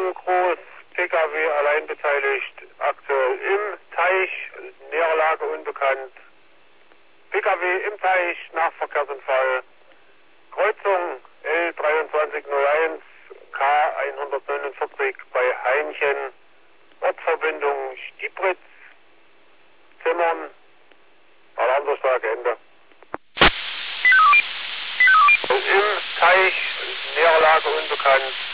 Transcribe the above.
Kreuzung Groß, Pkw allein beteiligt, aktuell im Teich, Näherlage unbekannt. Pkw im Teich, Nachverkehrsunfall, Kreuzung L2301, K149 bei Heinchen, Ortsverbindung Stiebritz, Zimmern, Alarmdurchsage Ende. Im Teich, Näherlage unbekannt.